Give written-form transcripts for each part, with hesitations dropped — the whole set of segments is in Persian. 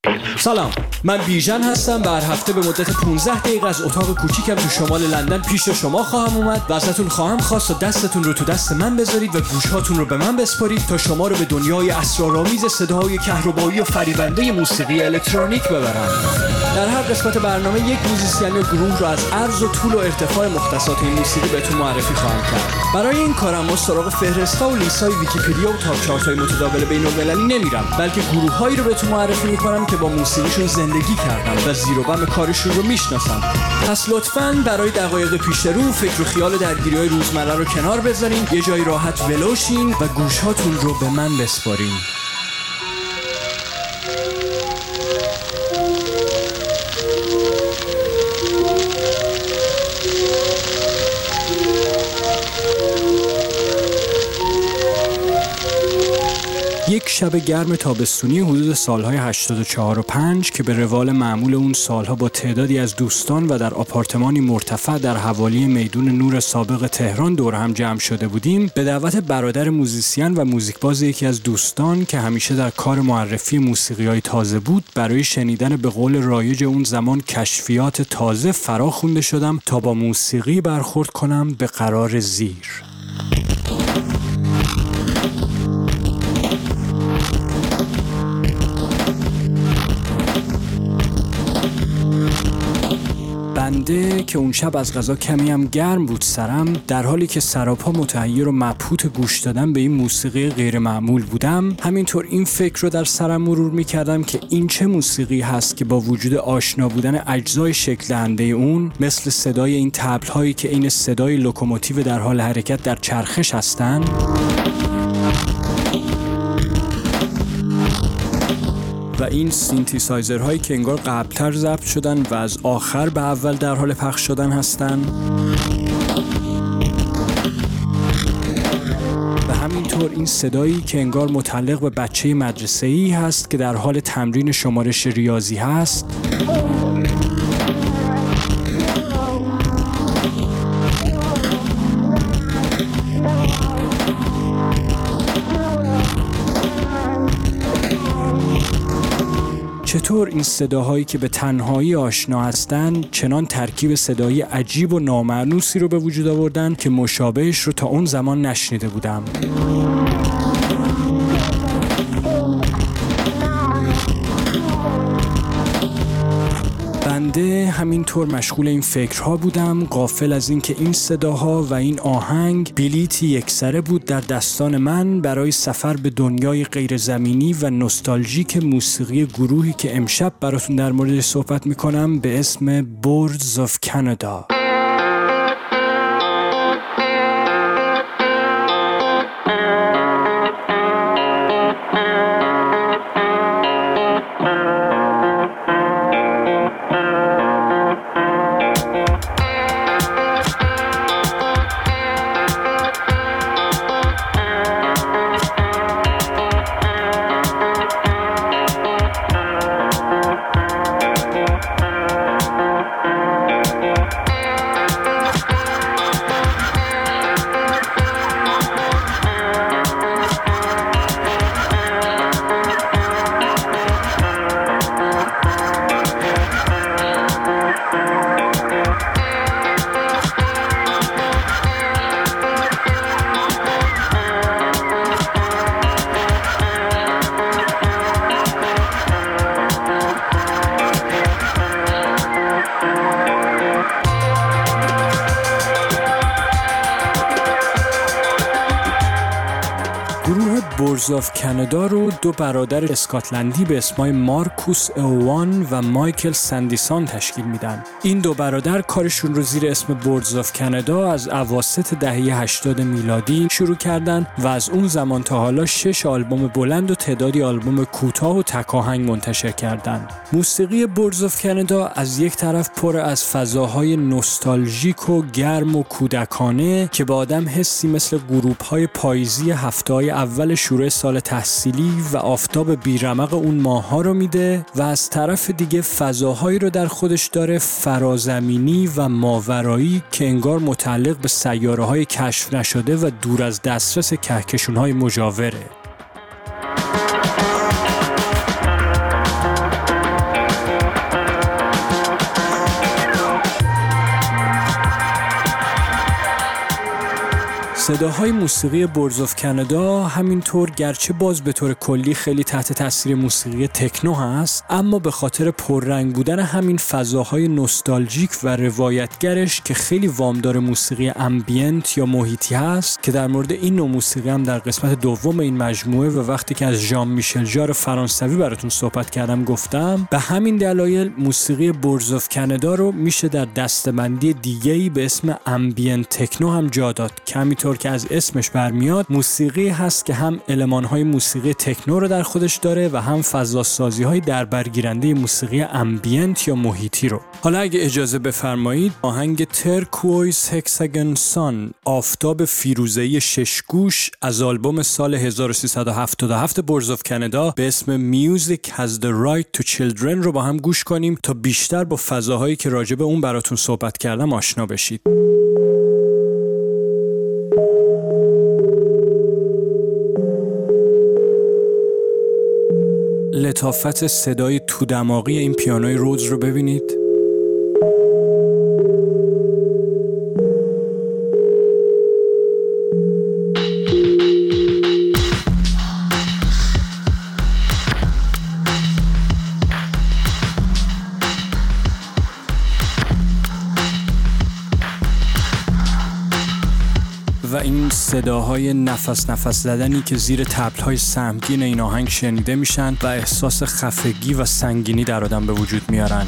سلام، من بیژن هستم و هر هفته به مدت 15 دقیقه از اتاق کوچیکم تو شمال لندن پیش شما خواهم اومد و ازتون خواهم خواست و دستتون رو تو دست من بذارید و گوشهاتون رو به من بسپارید تا شما رو به دنیای اسرارآمیز صداهای کهربایی و فریبنده موسیقی الکترونیک ببرم. در هر قسمت برنامه یک موزیسین یا گروه رو از عرض و طول و ارتفاع مختصات این موسیقی بهتون معرفی خواهم کرد. برای این کارم ما سراغ فهرست‌ها و لیست‌های ویکی‌پدیا و تاپ چارت‌های متداول بین‌المللی نمیرم، بلکه گروه‌هایی رو بهتون معرفی می‌کنم که با موسیقیشون زندگی کردن و زیر و بم کارشون رو میشناسن. پس لطفاً برای دقایق پیش رو فکر و خیال درگیری‌های روزمره رو کنار بذارین، یه جای راحت ولوشین و گوش‌هاتون رو به من بسپارین. یک شب گرم تابستونی حدود سالهای 84 و 5 که به روال معمول اون سالها با تعدادی از دوستان و در آپارتمانی مرتفع در حوالی میدون نور سابق تهران دور هم جمع شده بودیم، به دعوت برادر موزیسین و موزیکباز یکی از دوستان که همیشه در کار معرفی موسیقی‌های تازه بود، برای شنیدن به قول رایج اون زمان کشفیات تازه فرا خوانده شدم تا با موسیقی برخورد کنم به قرار زیر. بنده که اون شب از قضا کمی هم گرم بود سرم، در حالی که سراپا متحیر و مبهوت گوش دادن به این موسیقی غیر معمول بودم، همینطور این فکر رو در سرم مرور می‌کردم که این چه موسیقی هست که با وجود آشنا بودن اجزای شکل دهنده اون، مثل صدای این طبل‌هایی که عین صدای لوکوموتیو در حال حرکت در چرخش هستن، و این سینتیسایزرهایی که انگار قبلتر ضبط شدن و از آخر به اول در حال پخش شدن هستن، و همینطور این صدایی که انگار متعلق به بچه مدرسه‌ای هست که در حال تمرین شمارش ریاضی هست، چطور این صداهایی که به تنهایی آشنا هستن چنان ترکیب صدایی عجیب و نامأنوسی رو به وجود آوردن که مشابهش رو تا اون زمان نشنیده بودم. بنده همینطور مشغول این فکرها بودم، غافل از این که این صداها و این آهنگ بلیتی یکسره بود در دستان من برای سفر به دنیای غیرزمینی و نوستالژیک موسیقی گروهی که امشب براتون در موردش صحبت میکنم به اسم Boards of Canada. بورز آف کانادا رو دو برادر اسکاتلندی به اسمای مارکوس اووان و مایکل سندیسان تشکیل میدن. این دو برادر کارشون رو زیر اسم بورز آف کانادا از اواسط دهه 80 میلادی شروع کردن و از اون زمان تا حالا 6 آلبوم بلند و تعدادی آلبوم کوتاه و تک آهنگ منتشر کردن. موسیقی بورز آف کانادا از یک طرف پر از فضاهای نوستالژیک و گرم و کودکانه که به آدم حسی مثل گروه‌های پاییزی هفته‌های اول شروع سال تحصیلی و آفتاب بیرمق اون ماه‌ها رو میده و از طرف دیگه فضاهایی رو در خودش داره فرازمینی و ماورایی که انگار متعلق به سیاره‌های کشف نشده و دور از دسترس کهکشان‌های مجاوره. صداهای موسیقی بوردز آف کانادا همینطور گرچه باز به طور کلی خیلی تحت تاثیر موسیقی تکنو هست، اما به خاطر پررنگ بودن همین فضاهای نوستالژیک و روایتگرش که خیلی وامدار موسیقی امبینت یا محیطی هست که در مورد این نوع موسیقی هم در قسمت دوم این مجموعه و وقتی که از ژان میشل ژار فرانسوی براتون صحبت کردم گفتم، به همین دلایل موسیقی بوردز آف کانادا رو میشه در دسته‌بندی دیگه‌ای به اسم امبینت تکنو هم جا داد که همینطور که از اسمش برمیاد موسیقی هست که هم المان‌های موسیقی تکنو رو در خودش داره و هم فضاسازی‌های در برگیرنده موسیقی امبینت یا محیطی رو. حالا اگه اجازه بفرمایید آهنگ ترکوایز هکساگون سان، آفتاب فیروزه‌ای ششگوش از آلبوم سال 1377 بوردز آف کانادا به اسم Music Has the Right to Children رو با هم گوش کنیم تا بیشتر با فضاهایی که راجع به اون براتون صحبت کردم آشنا بشید. لطافت صدای تو دماغی این پیانوی رودز رو ببینید. و این صداهای نفس زدنی که زیر طبل‌های سهمگین این آهنگ شنیده میشن و احساس خفگی و سنگینی در آدم به وجود میارن.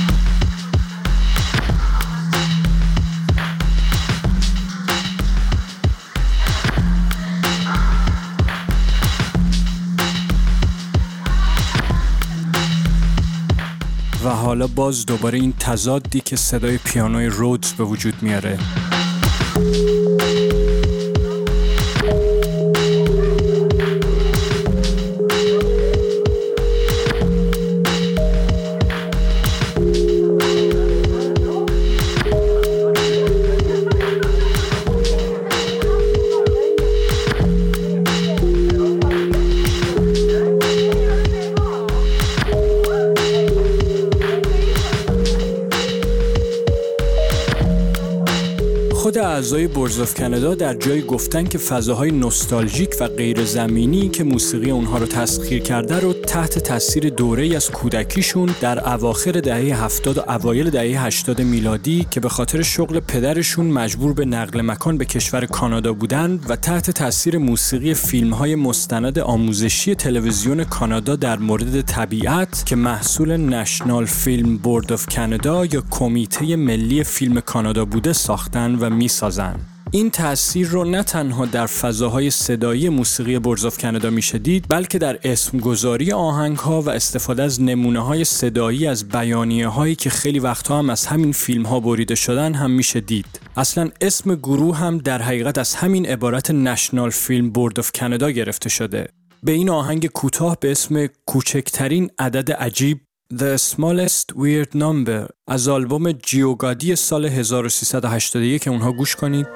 و حالا باز دوباره این تضادی که صدای پیانوی رودز به وجود میاره. خود اعضای بوردز آف کانادا در جایی گفتن که فضاهای نوستالژیک و غیر زمینی که موسیقی اونها رو تسخیر کرده رو تحت تاثیر دوره‌ای از کودکیشون در اواخر دهه 70 و اوایل دهه 80 میلادی که به خاطر شغل پدرشون مجبور به نقل مکان به کشور کانادا بودن و تحت تاثیر موسیقی فیلم‌های مستند آموزشی تلویزیون کانادا در مورد طبیعت که محصول نشنال فیلم بورد آف کانادا یا کمیته ملی فیلم کانادا بوده ساختن و میسازن. این تأثیر رو نه تنها در فضاهای صدایی موسیقی بوردز آف کانادا میشه دید، بلکه در اسمگذاری آهنگ‌ها و استفاده از نمونه‌های صدایی از بیانیه‌هایی که خیلی وقتها هم از همین فیلم‌ها بریده شدن هم میشه دید. اصلاً اسم گروه هم در حقیقت از همین عبارت نشنال فیلم بورد آف کانادا گرفته شده. به این آهنگ کوتاه به اسم کوچکترین عدد عجیب The Smallest Weird Number از آلبوم جیوگادی سال 1381 که اونها گوش کنید.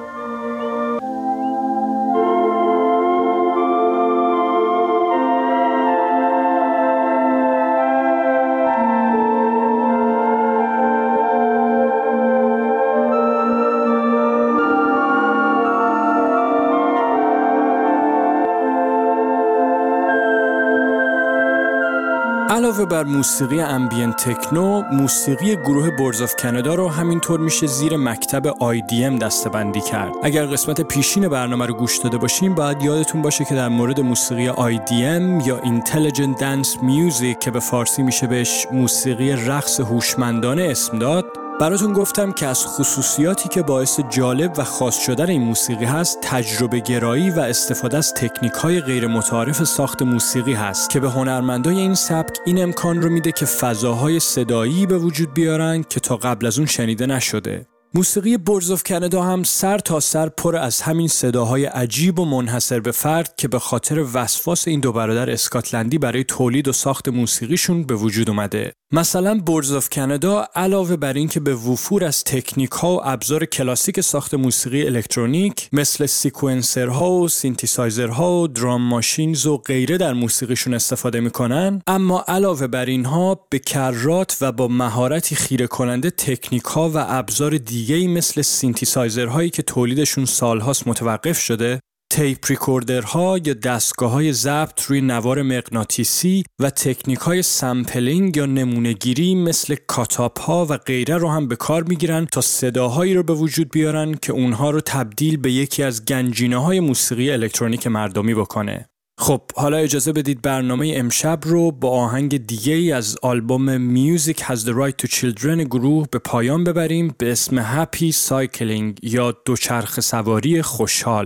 علاوه بر موسیقی امبینت تکنو، موسیقی گروه بوردز آف کانادا رو همینطور میشه زیر مکتب IDM دسته‌بندی کرد. اگر قسمت پیشین برنامه رو گوش داده باشیم باید یادتون باشه که در مورد موسیقی IDM یا Intelligent Dance Music که به فارسی میشه بهش موسیقی رقص هوشمندانه اسم داد، براتون گفتم که از خصوصیاتی که باعث جالب و خاص شدن این موسیقی هست تجربه گرایی و استفاده از تکنیک‌های غیر متعارف ساخت موسیقی هست که به هنرمندای این سبک این امکان رو میده که فضاهای صدایی به وجود بیارن که تا قبل از اون شنیده نشده. موسیقی بوردز آف کانادا هم سر تا سر پر از همین صداهای عجیب و منحصر به فرد که به خاطر وسواس این دو برادر اسکاتلندی برای تولید و ساخت موسیقیشون به وجود اومده. مثلا بوردز آف کانادا علاوه بر این که به وفور از تکنیک ها و ابزار کلاسیک ساخت موسیقی الکترونیک مثل سیکونسرها و سینتیسایزرها و درام ماشینز و غیره در موسیقیشون استفاده میکنن، اما علاوه بر اینها به کرات و با مهارتی خیره کننده تکنیک ها و ابزار دیگه‌ای مثل سینتیسایزرهایی که تولیدشون سالهاست متوقف شده، تیپ ریکوردرها یا دستگاه‌های ضبط روی نوار مغناطیسی و تکنیک‌های سامپلینگ یا نمونه‌گیری مثل کاتاپ‌ها و غیره رو هم به کار می‌گیرن تا صداهایی رو به وجود بیارن که اونها رو تبدیل به یکی از گنجینه‌های موسیقی الکترونیک مردمی بکنه. خب حالا اجازه بدید برنامه امشب رو با آهنگ دیگه‌ای از آلبوم Music Has the Right to Children گروه به پایان ببریم به اسم Happy Cycling یا دوچرخه سواری خوشحال.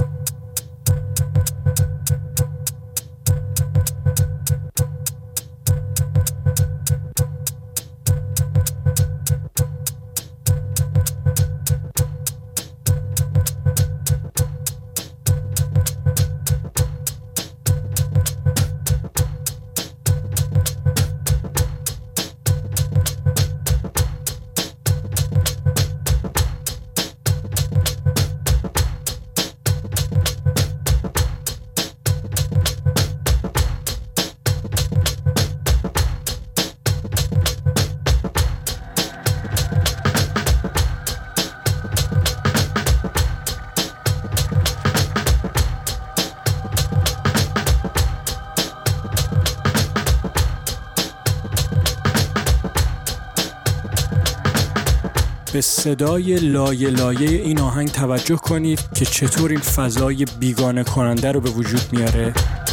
به صدای لایه لایه این آهنگ توجه کنید که چطور این فضای بیگانه کننده رو به وجود میاره.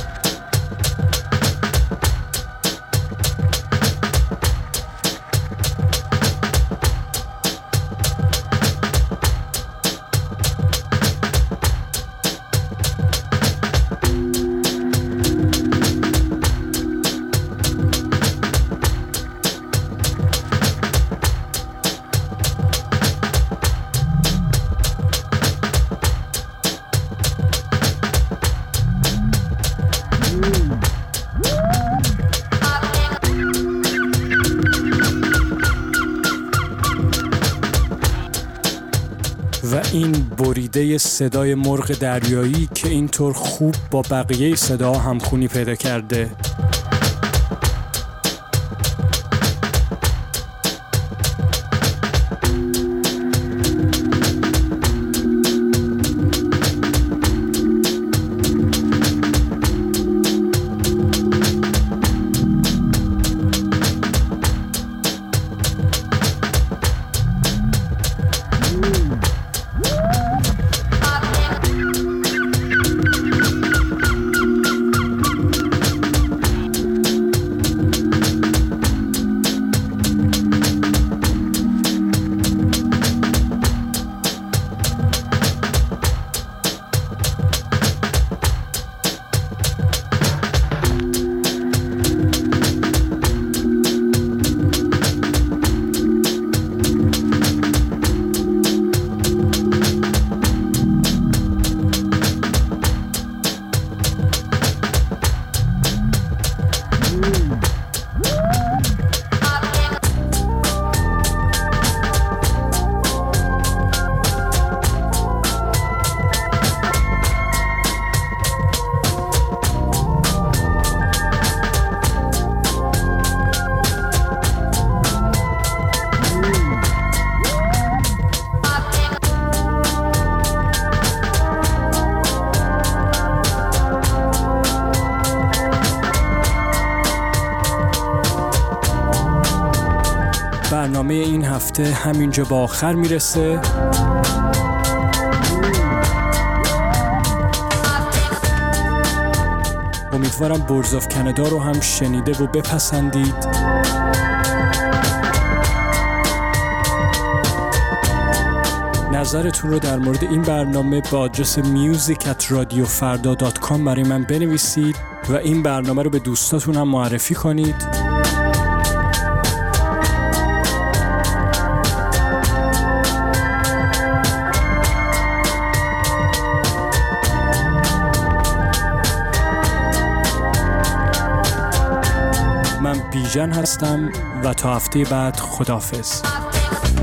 و این بریده صدای مرغ دریایی که اینطور خوب با بقیه صدا همخونی پیدا کرده. برنامه این هفته همینجا با آخر میرسه. امیدوارم بوردز آف کانادا رو هم شنیده و بپسندید. نظرتون رو در مورد این برنامه با آدرس music@radiofarda.com برای من بنویسید و این برنامه رو به دوستاتون هم معرفی کنید. من بیژن هستم و تا هفته بعد خداحافظ.